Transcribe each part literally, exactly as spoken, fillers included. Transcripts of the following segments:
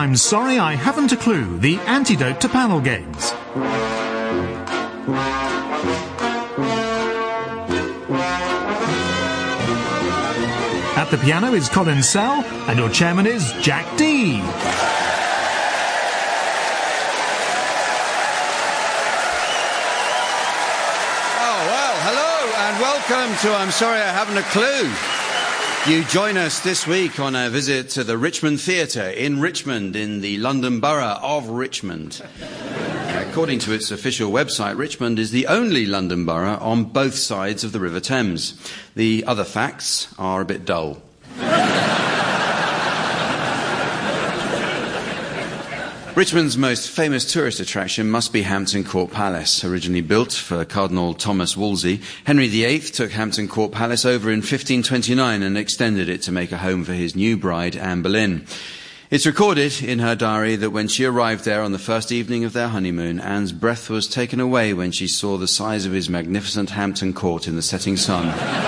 I'm sorry I haven't a clue, the antidote to panel games. At the piano is Colin Sell, and your chairman is Jack Dee. Welcome to I'm Sorry I Haven't a Clue. You join us this week on a visit to the Richmond Theatre in Richmond, in the London Borough of Richmond. According to its official website, Richmond is the only London borough on both sides of the River Thames. The other facts are a bit dull. Richmond's most famous tourist attraction must be Hampton Court Palace. Originally built for Cardinal Thomas Wolsey, Henry the Eighth took Hampton Court Palace over in fifteen twenty-nine and extended it to make a home for his new bride, Anne Boleyn. It's recorded in her diary that when she arrived there on the first evening of their honeymoon, Anne's breath was taken away when she saw the size of his magnificent Hampton Court in the setting sun.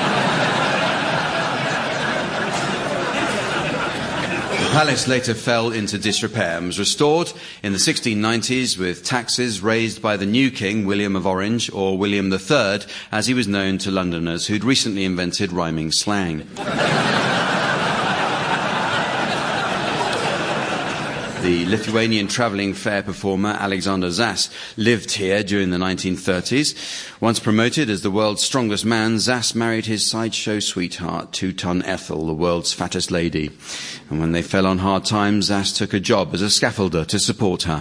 The palace later fell into disrepair and was restored in the sixteen nineties with taxes raised by the new king, William of Orange, or William the Third, as he was known to Londoners who'd recently invented rhyming slang. The Lithuanian travelling fair performer Alexander Zas lived here during the nineteen thirties. Once promoted as the world's strongest man, Zas married his sideshow sweetheart, Two-Ton Ethel, the world's fattest lady. And when they fell on hard times, Zas took a job as a scaffolder to support her.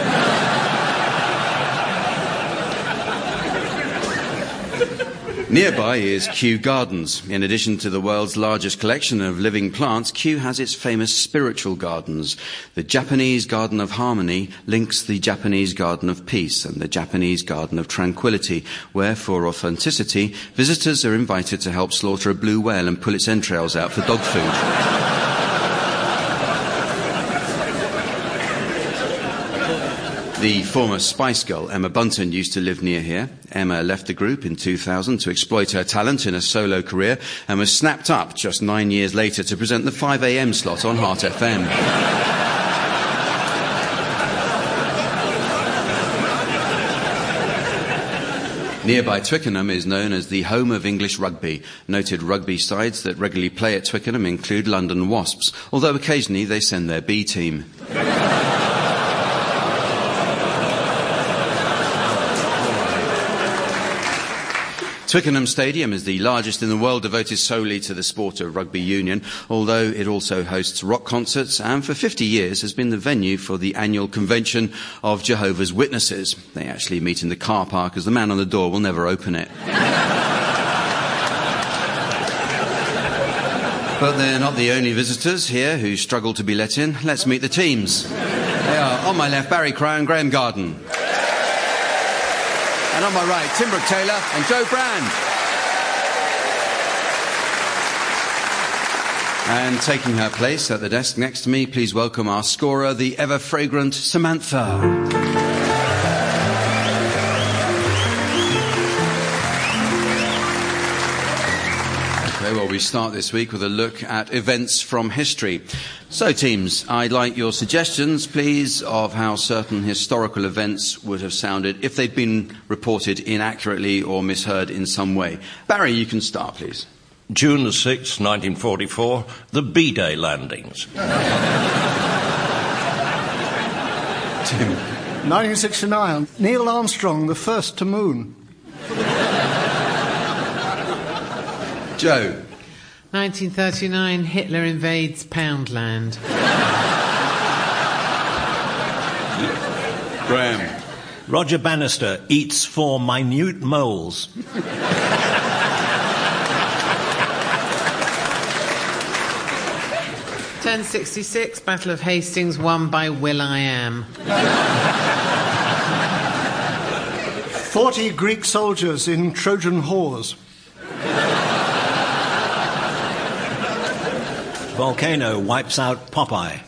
Nearby is Kew Gardens. In addition to the world's largest collection of living plants, Kew has its famous spiritual gardens. The Japanese Garden of Harmony links the Japanese Garden of Peace and the Japanese Garden of Tranquility, where, for authenticity, visitors are invited to help slaughter a blue whale and pull its entrails out for dog food. The former Spice Girl, Emma Bunton, used to live near here. Emma left the group in two thousand to exploit her talent in a solo career and was snapped up just nine years later to present the five a.m. slot on Heart F M. Nearby Twickenham is known as the home of English rugby. Noted rugby sides that regularly play at Twickenham include London Wasps, although occasionally they send their B team. Twickenham Stadium is the largest in the world devoted solely to the sport of rugby union, although it also hosts rock concerts and for fifty years has been the venue for the annual convention of Jehovah's Witnesses. They actually meet in the car park as the man on the door will never open it. But they're not the only visitors here who struggle to be let in. Let's meet the teams. They are, on my left, Barry Cryer and Graham Garden. And on my right, Tim Brooke-Taylor and Joe Brand. And taking her place at the desk next to me, please welcome our scorer, the ever-fragrant Samantha. Okay, well, we start this week with a look at events from history. So, teams, I'd like your suggestions, please, of how certain historical events would have sounded if they'd been reported inaccurately or misheard in some way. Barry, you can start, please. June the sixth, nineteen forty-four, the B-Day landings. Tim. nineteen sixty-nine, Neil Armstrong, the first to moon. Joe. nineteen thirty-nine, Hitler invades Poundland. Graham. Roger Bannister eats four minute moles. ten sixty-six, Battle of Hastings won by Will.i.am. Forty Greek soldiers in Trojan whores. Volcano wipes out Popeye.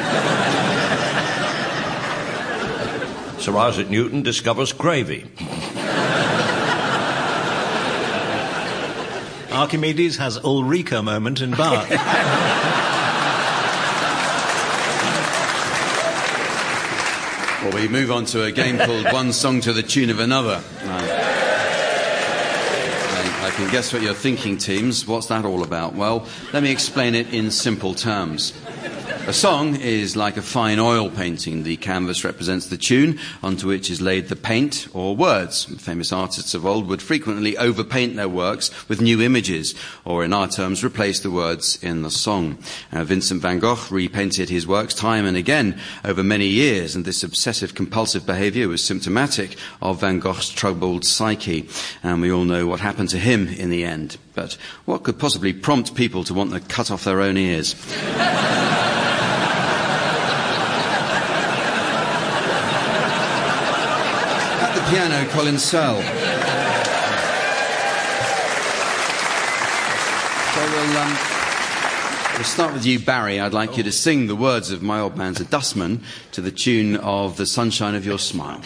Sir Isaac Newton discovers gravy. Archimedes has Ulrika moment in Bath. Well, we move on to a game called One Song to the Tune of Another. Uh, I, I can guess what you're thinking, teams. What's that all about? Well, let me explain it in simple terms. A song is like a fine oil painting. The canvas represents the tune onto which is laid the paint or words. Famous artists of old would frequently overpaint their works with new images, or in our terms, replace the words in the song. Uh, Vincent van Gogh repainted his works time and again over many years, and this obsessive compulsive behaviour was symptomatic of Van Gogh's troubled psyche. And we all know what happened to him in the end. But what could possibly prompt people to want to cut off their own ears? Piano, Colin Sell. So we'll, um, we'll start with you, Barry. I'd like you to sing the words of My Old Man's a Dustman to the tune of The Sunshine of Your Smile.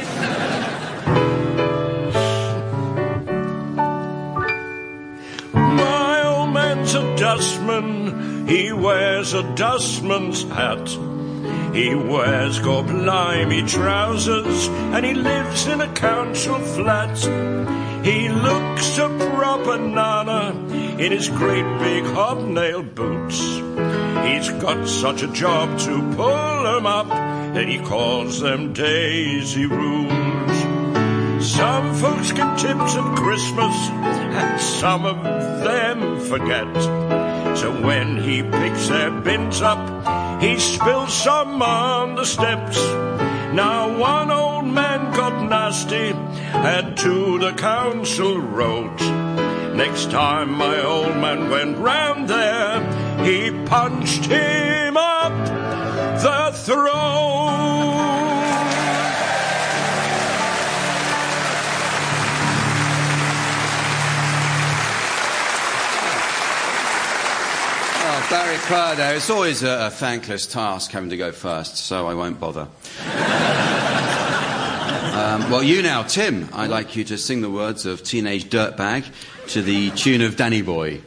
My old man's a dustman, he wears a dustman's hat. He wears gorblimey trousers and he lives in a council flat. He looks a proper nana in his great big hobnail boots. He's got such a job to pull them up that he calls them daisy rules. Some folks get tips at Christmas and some of them forget. So when he picks their bins up, he spills some on the steps. Now one old man got nasty and to the council wrote. Next time my old man went round there, he punched him up the throat. Barry Prado, it's always a, a thankless task having to go first, so I won't bother. um, well, you now, Tim, I'd like you to sing the words of Teenage Dirtbag to the tune of Danny Boy.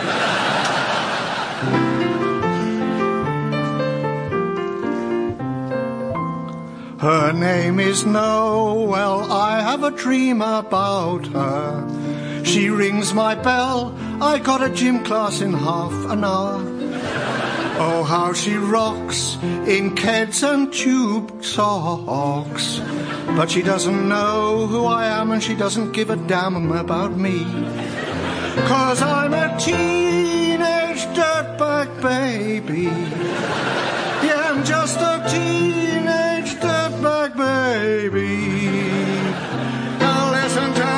Her name is Noel, I have a dream about her. She rings my bell, I got a gym class in half an hour. Oh, how she rocks in Keds and tube socks. But she doesn't know who I am and she doesn't give a damn about me. 'Cause I'm a teenage dirtbag baby. Yeah, I'm just a teenage dirtbag baby. Now listen to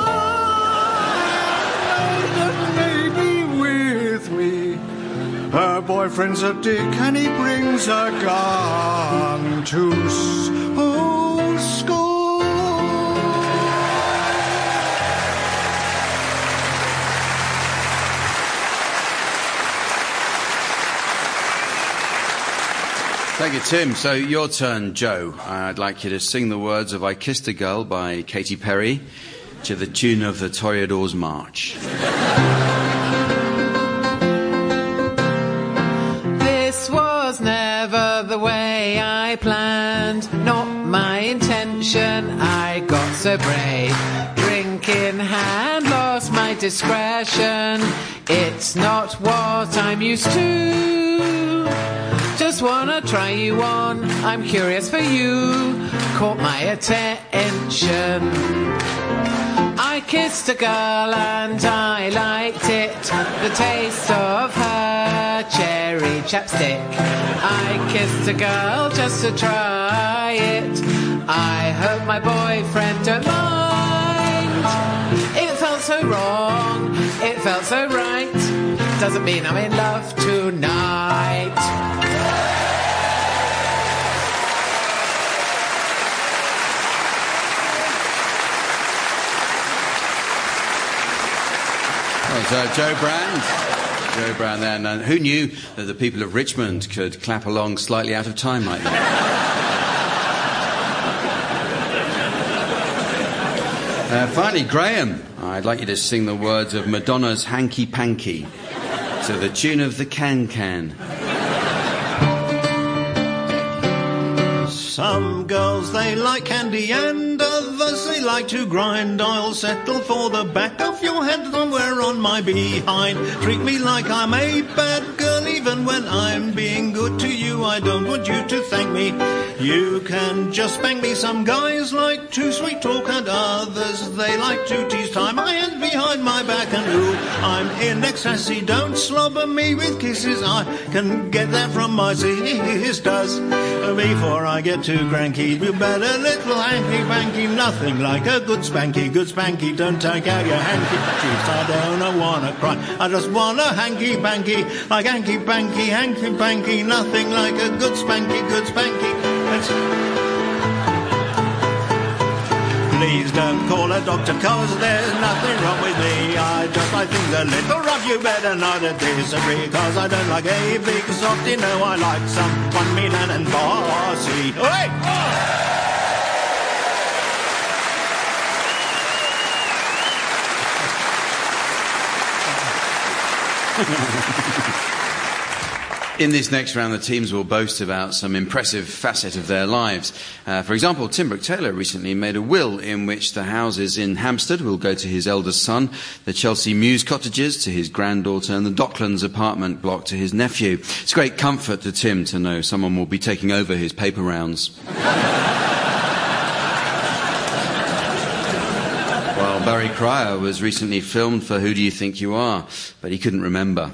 her boyfriend's a dick and he brings a gun to s- oh, school. Thank you, Tim. So your turn, Joe. I'd like you to sing the words of I Kissed a Girl by Katy Perry to the tune of the Toreador's March. Never the way I planned, not my intention. I got so brave, drink in hand, lost my discretion. It's not what I'm used to. Just wanna try you on, I'm curious for you. Caught my attention. I kissed a girl and I liked it. The taste of her cherry chapstick. I kissed a girl just to try it. I hope my boyfriend don't mind. It felt so wrong, it felt so right. Doesn't mean I'm in love tonight. Uh, Joe Brand. Joe Brand there. And uh, who knew that the people of Richmond could clap along slightly out of time like that? uh, finally, Graham, I'd like you to sing the words of Madonna's Hanky Panky to the tune of the Can Can. Some girls, they like candy and others they like to grind. I'll settle for the back of your head somewhere on my behind. Treat me like I'm a bad girl even when I'm being good to you. I don't want you to thank me. You can just spank me. Some guys like to sweet talk and others they like to tease. Tie my hands behind my back and ooh, I'm in ecstasy. Don't slobber me with kisses. I can get that from my sisters. Before I get too cranky, you better little hanky-panky. Nothing like a good spanky, good spanky. Don't take out your hanky-pankies. I don't wanna cry, I just wanna hanky-panky. Like hanky-panky, hanky-panky. Nothing like a good spanky, good spanky. Let's... Please don't call a doctor, cause there's nothing wrong with me. I just like things a little rough, you better not disagree. Cause I don't like a big softy, no, I like someone mean and bossy. Hey! In this next round, the teams will boast about some impressive facet of their lives. Uh, for example, Tim Brooke-Taylor recently made a will in which the houses in Hampstead will go to his eldest son, the Chelsea Mews cottages to his granddaughter, and the Docklands apartment block to his nephew. It's great comfort to Tim to know someone will be taking over his paper rounds. While Barry Cryer was recently filmed for Who Do You Think You Are? But he couldn't remember.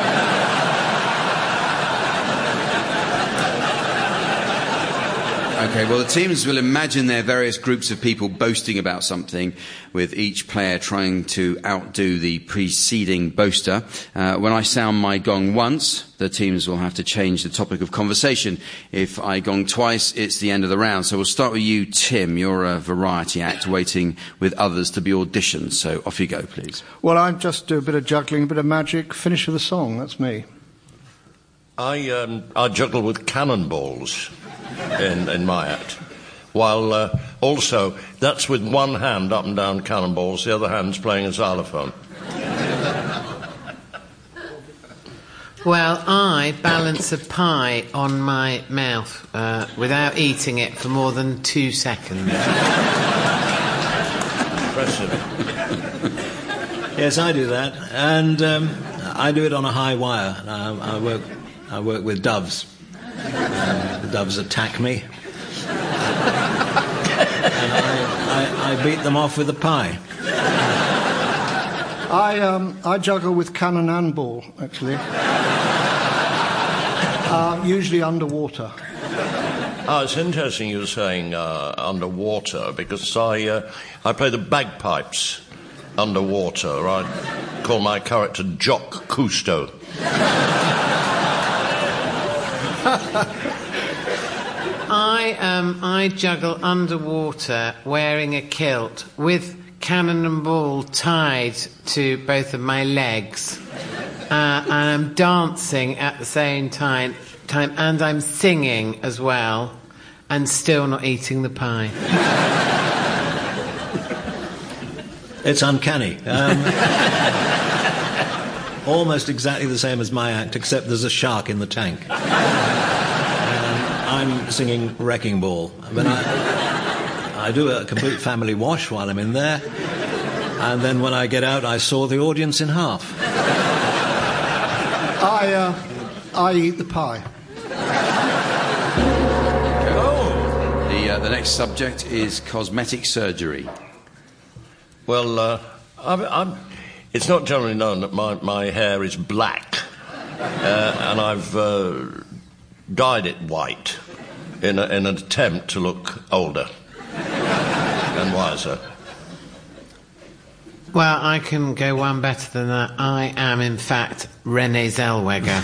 Okay, well, the teams will imagine their various groups of people boasting about something, with each player trying to outdo the preceding boaster. Uh, when I sound my gong once, the teams will have to change the topic of conversation. If I gong twice, it's the end of the round. So we'll start with you, Tim. You're a variety act waiting with others to be auditioned. So off you go, please. Well, I just do a bit of juggling, a bit of magic, finish with a song. That's me. I, um, I juggle with cannonballs in, in my act. While uh, also, that's with one hand up and down cannonballs, the other hand's playing a xylophone. Well, I balance a pie on my mouth uh, without eating it for more than two seconds. Impressive. Yes, I do that, and um, I do it on a high wire. I, I work, I work with doves. Uh, the doves attack me, and I, I, I beat them off with a pie. I um, I juggle with cannon and ball, actually. uh, usually underwater. Oh, it's interesting you were saying uh, underwater, because I uh, I play the bagpipes underwater. I call my character Jock Cousteau. I um I juggle underwater wearing a kilt with cannon and ball tied to both of my legs, uh, and I'm dancing at the same time, time, and I'm singing as well, and still not eating the pie. It's uncanny. Um, almost exactly the same as my act, except there's a shark in the tank. Um, I'm singing Wrecking Ball. I mean, I, I do a complete family wash while I'm in there, and then when I get out, I saw the audience in half. I, uh, I eat the pie. Oh. The, uh, the next subject is cosmetic surgery. Well, uh, I'm, I'm, it's not generally known that my, my hair is black, uh, and I've uh, dyed it white in, a, in an attempt to look older and wiser. Well, I can go one better than that. I am, in fact, Renée Zellweger.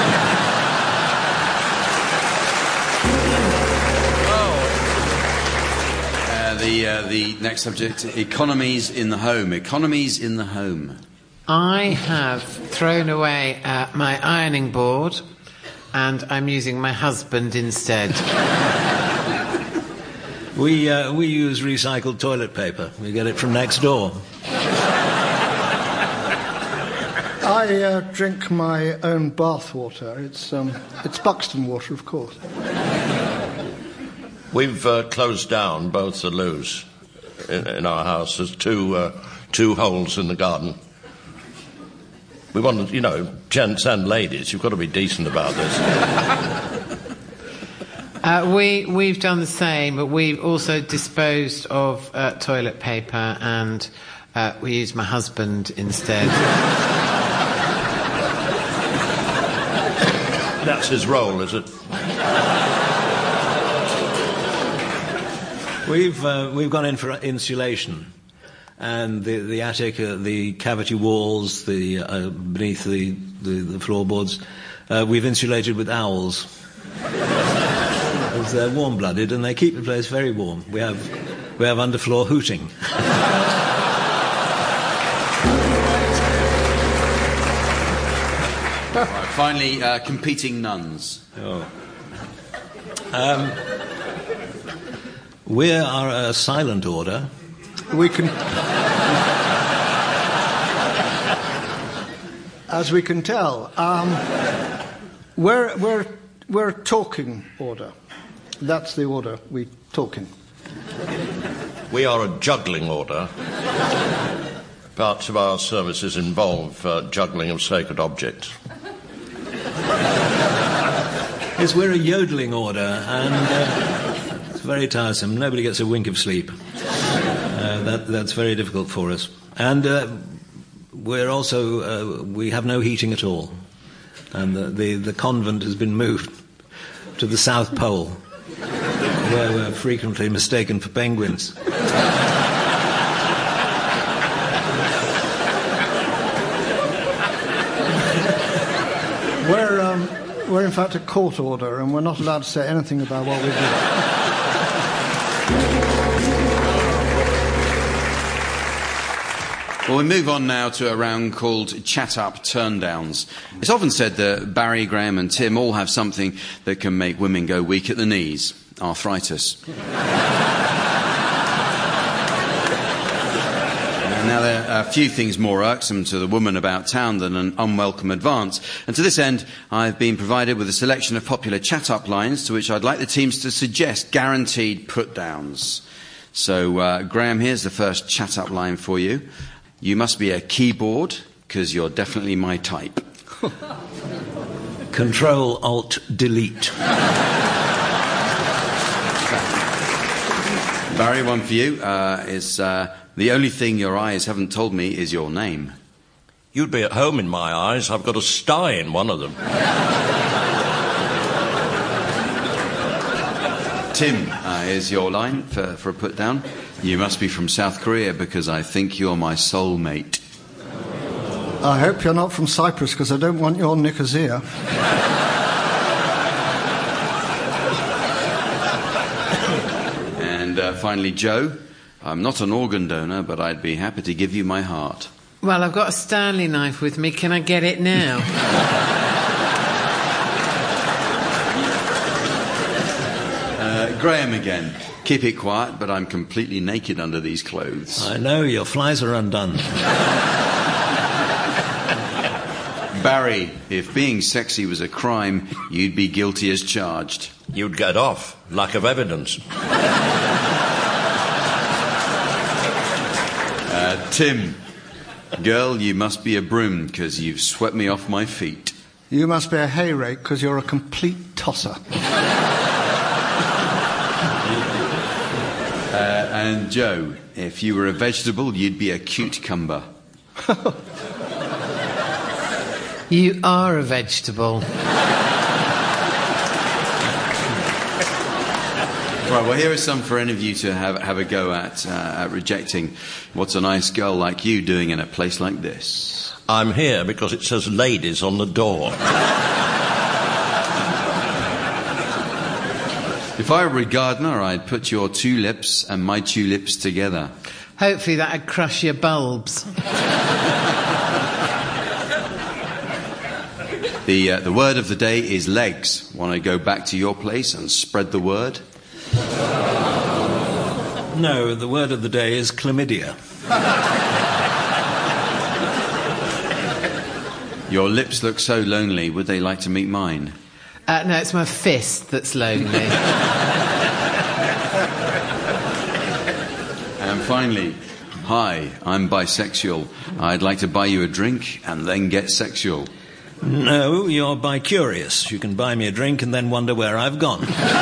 The, uh, the next subject, economies in the home. Economies in the home. I have thrown away uh, my ironing board, and I'm using my husband instead. We, uh, we use recycled toilet paper. We get it from next door. I uh, drink my own bath water. It's, um, it's Buxton water, of course. We've uh, closed down both the loos in, in our house. There's two, uh, two holes in the garden. We want, you know, gents and ladies, you've got to be decent about this. Uh, we, we've done the same, but we've also disposed of uh, toilet paper, and uh, we use my husband instead. That's his role, is it? We've uh, we've gone in for insulation, and the the attic, uh, the cavity walls, the uh, beneath the the, the floorboards, uh, we've insulated with owls. They're warm-blooded and they keep the place very warm. We have we have underfloor hooting. Right, finally, uh, competing nuns. Oh. Um, we are a silent order. We can, as we can tell, um, we're we're we're a talking order. That's the order we talking. We are a juggling order. Parts of our services involve uh, juggling of sacred objects. Yes, we're a yodeling order, and uh, it's very tiresome. Nobody gets a wink of sleep. Uh, that, that's very difficult for us. And uh, we're also, uh, we have no heating at all. And the, the, the convent has been moved to the South Pole, where we're frequently mistaken for penguins. We're um, we're in fact a court order, and we're not allowed to say anything about what we do. Well, we move on now to a round called Chat-Up Turndowns. It's often said that Barry, Graham and Tim all have something that can make women go weak at the knees. Arthritis. Now, there are a few things more irksome to the woman about town than an unwelcome advance. And to this end, I've been provided with a selection of popular chat-up lines to which I'd like the teams to suggest guaranteed put-downs. So, uh, Graham, here's the first chat-up line for you. You must be a keyboard, because you're definitely my type. Control, Alt, Delete. Barry, one for you. Uh, is uh, the only thing your eyes haven't told me is your name. You'd be at home in my eyes. I've got a sty in one of them. Tim, uh, is your line for, for a put down. You must be from South Korea because I think you're my soulmate. I hope you're not from Cyprus because I don't want your Nicosia. And uh, finally, Joe, I'm not an organ donor, but I'd be happy to give you my heart. Well, I've got a Stanley knife with me. Can I get it now? uh, Graham again. Keep it quiet, but I'm completely naked under these clothes. I know, your flies are undone. Barry, if being sexy was a crime, you'd be guilty as charged. You'd get off. Lack of evidence. uh, Tim, girl, you must be a broom because you've swept me off my feet. You must be a hay rake because you're a complete tosser. Uh, and Joe, if you were a vegetable, you'd be a cucumber. You are a vegetable. Right, well, here are some for any of you to have, have a go at, uh, at rejecting. What's a nice girl like you doing in a place like this? I'm here because it says ladies on the door. If I were a gardener, I'd put your tulips and my tulips together. Hopefully that'd crush your bulbs. The, uh, the word of the day is legs. Want to go back to your place and spread the word? No, the word of the day is chlamydia. Your lips look so lonely. Would they like to meet mine? Uh, no, it's my fist that's lonely. finally, hi, I'm bisexual. I'd like to buy you a drink and then get sexual. No, you're bi-curious. You can buy me a drink and then wonder where I've gone.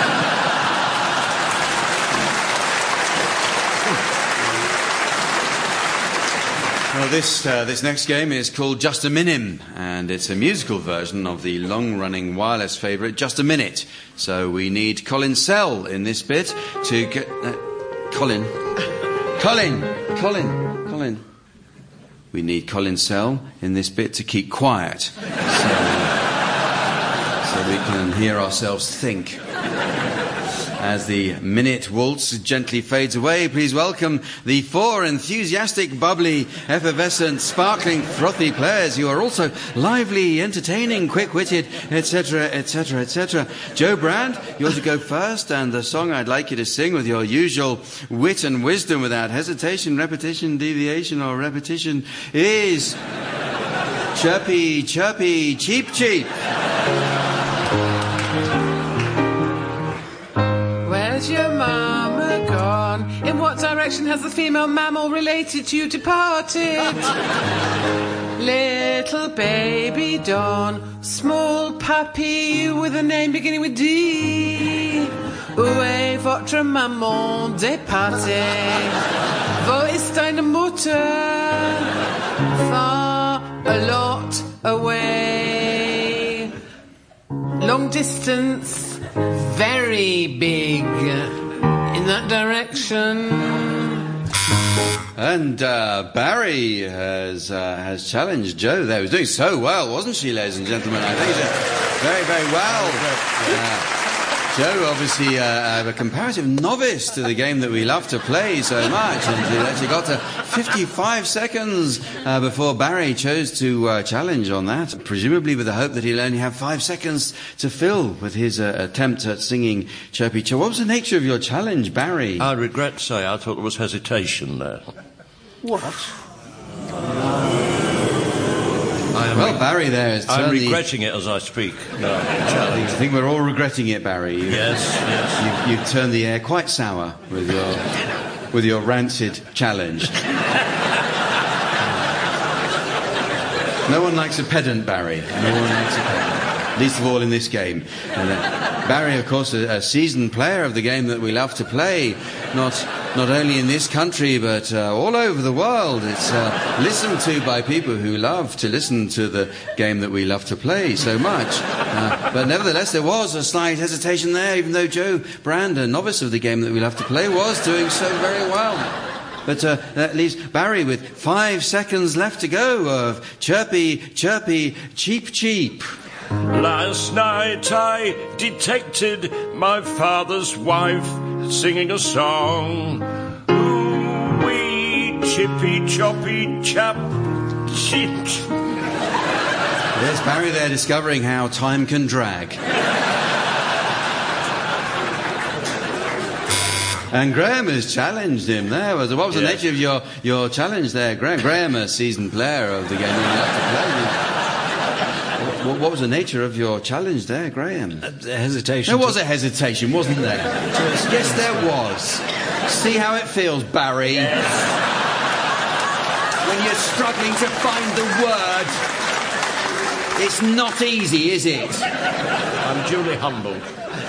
Well, this uh, this next game is called Just a Minim, and it's a musical version of the long-running wireless favourite Just a Minute. So we need Colin Sell in this bit to get... Uh, Colin. Colin. Colin. Colin. We need Colin Sell in this bit to keep quiet, so, so we can hear ourselves think. As the minute waltz gently fades away, please welcome the four enthusiastic, bubbly, effervescent, sparkling, frothy players who are also lively, entertaining, quick-witted, et cetera, et cetera, et cetera. Joe Brand, you're to go first, and the song I'd like you to sing with your usual wit and wisdom without hesitation, repetition, deviation, or repetition is Chirpy, Chirpy, Cheep, Cheep. Where's your mama gone? In what direction has the female mammal related to you departed? Little baby Dawn, small puppy with a name beginning with D. Où est votre maman départée? Wo ist deine Mutter? Far, a lot away. Long distance. Very big in that direction. And uh, Barry has uh, has challenged Joe there. He was doing so well, wasn't she, ladies and gentlemen? I think he did very, very well. Uh, Joe, obviously uh, a comparative novice to the game that we love to play so much, and he actually got to fifty-five seconds uh, before Barry chose to uh, challenge on that, presumably with the hope that he'll only have five seconds to fill with his uh, attempt at singing Chirpy Chirp. What was the nature of your challenge, Barry? I regret to say I thought there was hesitation there. What? I am Well, re- Barry there is I'm certainly... regretting it as I speak. No, I think we're all regretting it, Barry. You, yes, yes. you, you've turned the air quite sour with your with your rancid challenge. No one likes a pedant, Barry. No one likes a pedant. Least of all in this game. And, uh, Barry, of course, a, a seasoned player of the game that we love to play, not not only in this country but uh, all over the world. It's uh, listened to by people who love to listen to the game that we love to play so much. Uh, but nevertheless, there was a slight hesitation there, even though Joe Brand, a novice of the game that we love to play, was doing so very well. But uh, that leaves Barry with five seconds left to go of Chirpy, Chirpy, Cheep, Cheep. Last night I detected my father's wife singing a song. Ooh-wee, chippy, choppy, chap, chip. There's Barry there discovering how time can drag. And Graham has challenged him there. What was the Yeah. nature of your, your challenge there, Graham? Graham, a seasoned player of the game you love to play. What, what was the nature of your challenge there, Graham? Uh, the hesitation. There was a hesitation, wasn't there? Yes, there was. See how it feels, Barry? Yes. When you're struggling to find the word, it's not easy, is it? I'm duly humbled.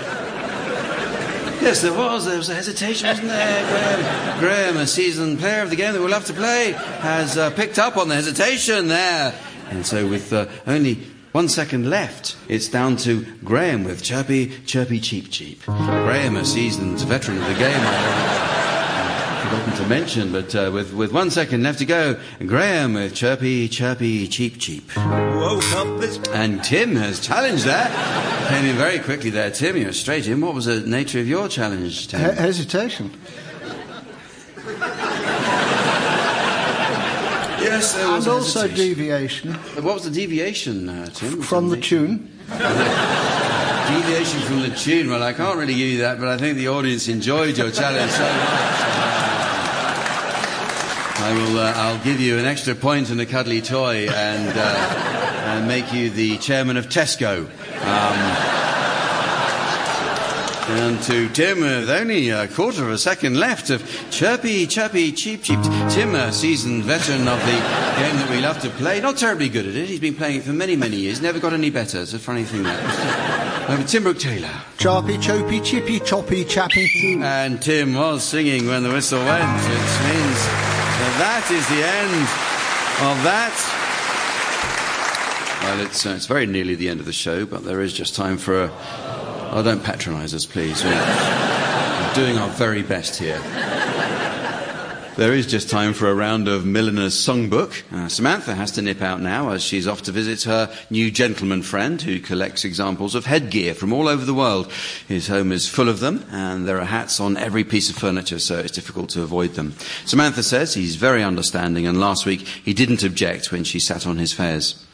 Yes, there was. There was a hesitation, wasn't there, Graham? Graham, a seasoned player of the game that we love to play, has uh, picked up on the hesitation there. And so with uh, only one second left, it's down to Graham with Chirpy, Chirpy, Cheep, Cheep. Graham, a seasoned veteran of the game, I've forgotten to mention, but uh, with, with one second left to go, Graham with Chirpy, Chirpy, Cheep, Cheep. Woke up this... And Tim has challenged that. Came in very quickly there. Tim, you're straight in. What was the nature of your challenge, Tim? He- hesitation. Yes, there was And a also hesitation. deviation What was the deviation, uh, Tim? from the tune. Deviation from the tune. Well, I can't really give you that, but I think the audience enjoyed your challenge so much. I will. Uh, I'll give you an extra point and a cuddly toy, and uh, and make you the chairman of Tesco. Um, And to Tim, with only a quarter of a second left of Chirpy, Chirpy, Cheep, Cheep. Tim, a seasoned veteran of the game that we love to play. Not terribly good at it. He's been playing it for many, many years. Never got any better. It's a funny thing, that. Over Tim Brooke Taylor. Choppy, choppy, chippy, choppy, chappy. And Tim was singing when the whistle went, which means that that is the end of that. Well, it's, uh, it's very nearly the end of the show, but there is just time for a... Oh, don't patronise us, please. We're, we're doing our very best here. There is just time for a round of Milliner's Songbook. Uh, Samantha has to nip out now as she's off to visit her new gentleman friend who collects examples of headgear from all over the world. His home is full of them, and there are hats on every piece of furniture, so it's difficult to avoid them. Samantha says he's very understanding, and last week he didn't object when she sat on his fairs.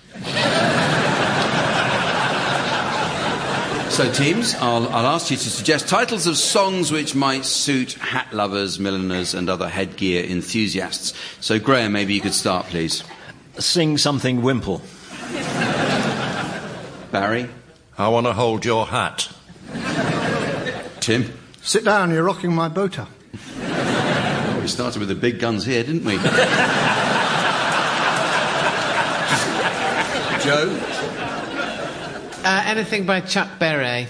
So, teams, I'll, I'll ask you to suggest titles of songs which might suit hat lovers, milliners, and other headgear enthusiasts. So, Graham, maybe you could start, please. Sing Something Wimple. Barry? I want to hold your hat. Tim? Sit down, you're rocking my boater. Oh, we started with the big guns here, didn't we? Joe? Uh, anything by Chuck Berry.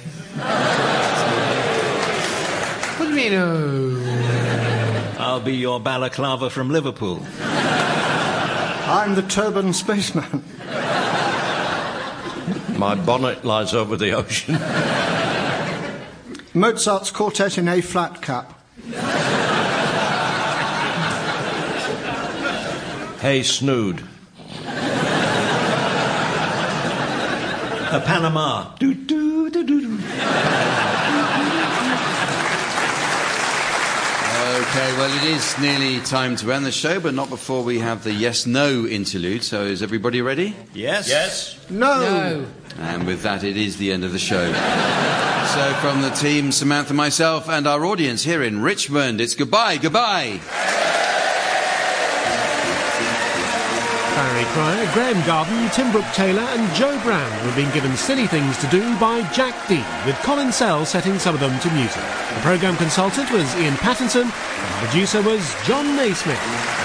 What do you mean, oh? I'll be your balaclava from Liverpool. I'm the turban spaceman. My bonnet lies over the ocean. Mozart's quartet in A flat cap. Hey, Snood. A Panama. Do, do, do, do, do. Okay, well, it is nearly time to end the show, but not before we have the yes-no interlude. So is everybody ready? Yes? Yes. No. No. And with that, it is the end of the show. So from the team, Samantha, myself, and our audience here in Richmond, it's goodbye, goodbye. Barry Cryer, Graham Garden, Tim Brooke Taylor and Joe Brand have been given Silly Things to Do by Jack Dee, with Colin Sell setting some of them to music. The programme consultant was Ian Pattinson and the producer was John Naismith.